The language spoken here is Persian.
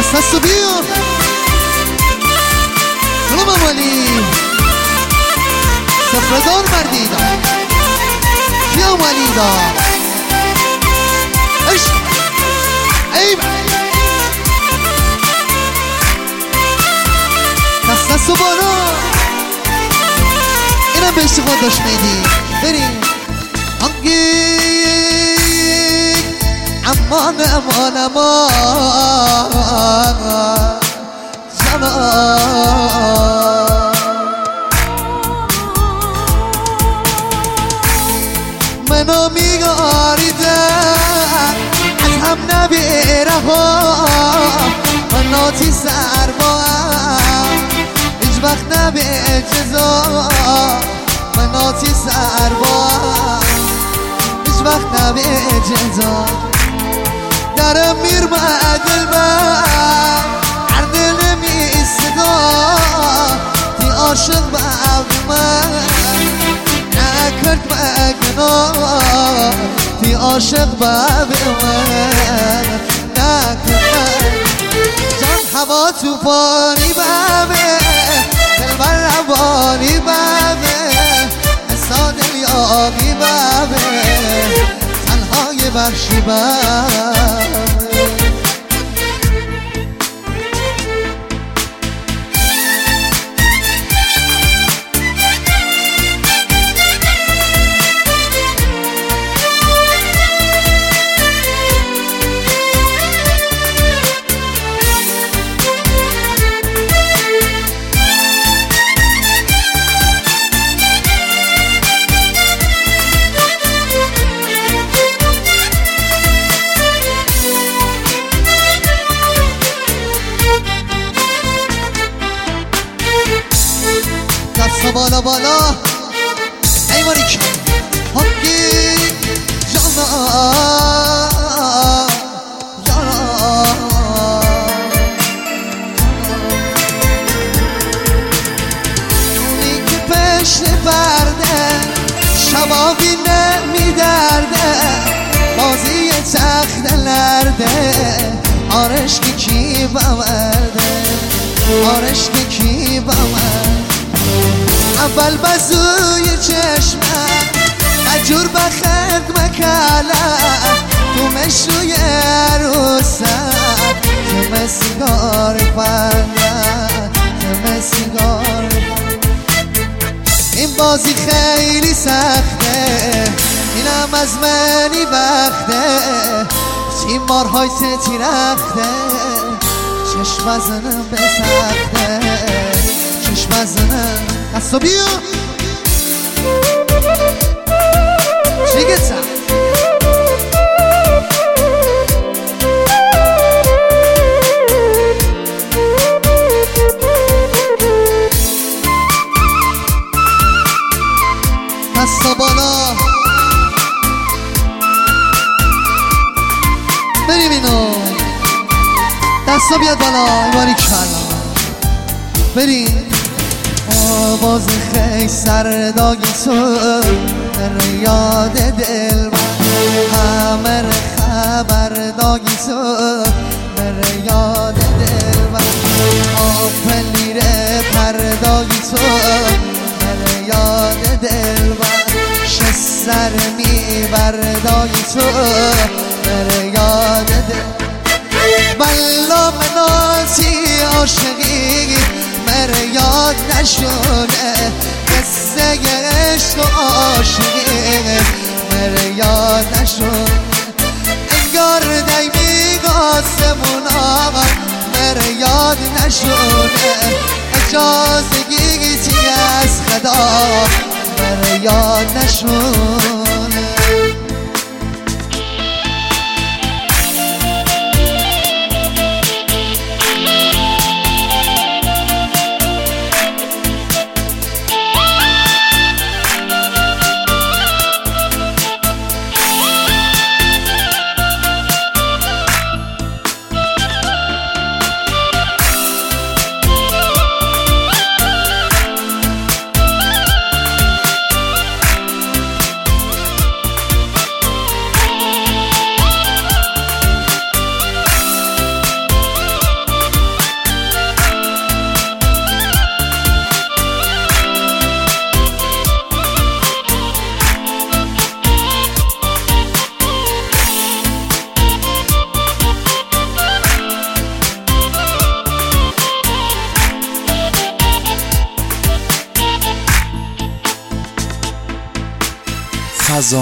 دست بیا سلام اولی سفردار مردی دا کیا اولی دا عشق عیب دست بالا اینم به اشتفاد داشت میدی بریم امان امان امان جانان منو میگاریدن از هم نبیره ها منو تی سرباهم هیچ وقت نبی جزا منو تی سرباهم هیچ وقت نبی جزا درم میرمه دل من هر دل میستدا تی عاشق به من نکرد مگنار تی عاشق به من نکرد جان هوا توفانی بمه دل بر روانی بمه حسا دل یابی بمه تنهای برشی بمه بالا بالا ای ماریک هنگی جانا جانا اونی که پشت پرده شبابی نمیدرده بازی تخت لرده آرش که کی بمرده آرش که کی بمرده اول بزوی چشمم مجور بخند مکلم تو مشروی عروسم تو سیگار پندم تو سیگار این بازی خیلی سخته اینم از منی بخته تیمارهای ستی رخته چشم بزنم به سخته چشم بزنم دستو بیا چی گتم دستا بالا بریم اینو دستا بیاد بالا ایواری کلا بریم آواز خیلی سرداگی تو در یاد دل من همه خبرداگی تو در یاد دل من آفلیره پرداگی تو در یاد دل من شسر میبرداگی تو در یاد دل بلا مناسی عاشقی مره یاد نشونه قصه عشق و عاشقی مره یاد نشونه انگار دیمی آسمون آقا مره یاد نشونه اجازه گیتی از خدا مره یاد نشونه خزان